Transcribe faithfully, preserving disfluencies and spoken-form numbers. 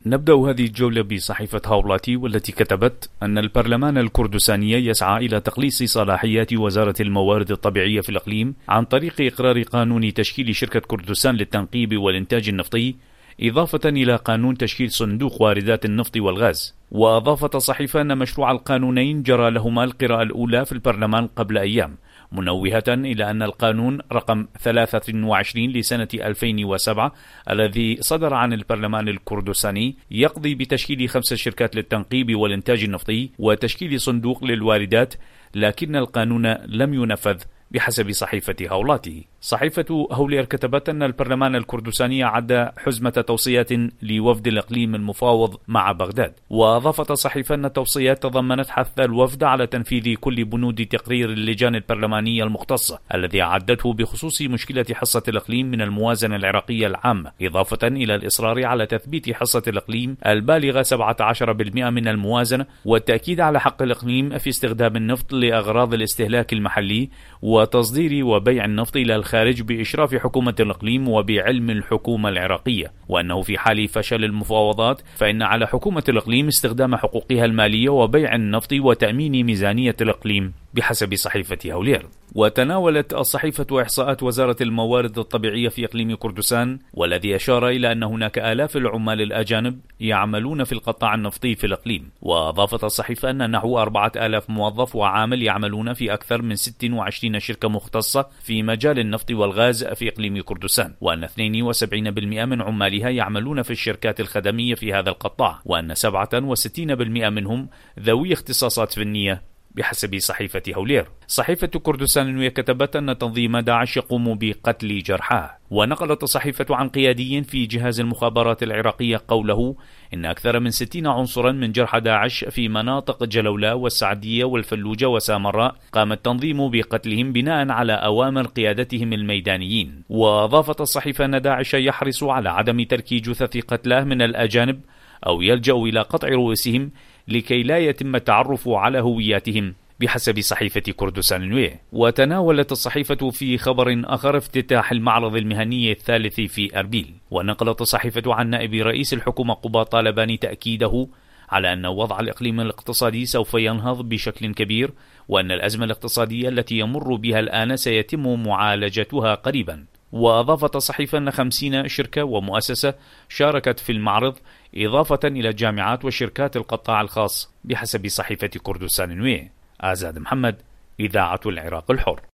نبدأ هذه الجولة بصحيفة هاولاتي، والتي كتبت أن البرلمان الكردستاني يسعى إلى تقليص صلاحيات وزارة الموارد الطبيعية في الإقليم عن طريق إقرار قانون تشكيل شركة كردستان للتنقيب والإنتاج النفطي، إضافة إلى قانون تشكيل صندوق واردات النفط والغاز. وأضافت الصحيفة أن مشروع القانونين جرى لهما القراءة الأولى في البرلمان قبل أيام، منوهة إلى أن القانون رقم ثلاثة وعشرين لسنة ألفين وسبعة الذي صدر عن البرلمان الكردستاني يقضي بتشكيل خمس شركات للتنقيب والإنتاج النفطي وتشكيل صندوق للواردات، لكن القانون لم ينفذ بحسب صحيفة هاولاتي. صحيفة هولير كتبت أن البرلمان الكردستاني عد حزمة توصيات لوفد الإقليم المفاوض مع بغداد. وأضافت الصحيفة أن التوصيات تضمنت حث الوفد على تنفيذ كل بنود تقرير اللجان البرلمانية المختصة الذي أعدته بخصوص مشكلة حصة الإقليم من الموازنة العراقية العامة، إضافة إلى الإصرار على تثبيت حصة الإقليم البالغة سبعة عشر بالمئة من الموازنة، والتأكيد على حق الإقليم في استخدام النفط لأغراض الاستهلاك المحلي وتصدير وبيع النفط إلى الخارج بإشراف حكومة الإقليم وبعلم الحكومة العراقية، وأنه في حال فشل المفاوضات فإن على حكومة الإقليم استخدام حقوقها المالية وبيع النفط وتأمين ميزانية الإقليم بحسب صحيفة هولير. وتناولت الصحيفة إحصاءات وزارة الموارد الطبيعية في إقليم كردستان، والذي أشار إلى أن هناك آلاف العمال الأجانب يعملون في القطاع النفطي في الإقليم. وأضافت الصحيفة أن نحو أربعة آلاف موظف وعامل يعملون في أكثر من ستة وعشرين شركة مختصة في مجال النفط والغاز في إقليم كردستان، وأن اثنين وسبعين بالمئة من عمالها يعملون في الشركات الخدمية في هذا القطاع، وأن سبعة وستين بالمئة منهم ذوي اختصاصات فنية بحسب صحيفة هولير. صحيفة كردستان كتبت أن تنظيم داعش يقوم بقتل جرحاه. ونقلت الصحيفة عن قيادي في جهاز المخابرات العراقية قوله إن أكثر من ستين عنصرا من جرحى داعش في مناطق جلولة والسعدية والفلوجة وسامراء قام التنظيم بقتلهم بناء على أوامر قيادتهم الميدانيين. وأضافت الصحيفة أن داعش يحرص على عدم ترك جثث قتلاه من الأجانب أو يلجأ إلى قطع رؤوسهم لكي لا يتم التعرف على هوياتهم بحسب صحيفة كردستان. وتناولت الصحيفة في خبر آخر افتتاح المعرض المهني الثالث في أربيل. ونقلت الصحيفة عن نائب رئيس الحكومة قبة طالبان تأكيده على أن وضع الإقليم الاقتصادي سوف ينهض بشكل كبير، وأن الأزمة الاقتصادية التي يمر بها الآن سيتم معالجتها قريبا. وأضافت الصحيفة أن خمسين شركة ومؤسسة شاركت في المعرض، إضافة إلى الجامعات وشركات القطاع الخاص بحسب صحيفة كردستان. آزاد محمد، إذاعة العراق الحر.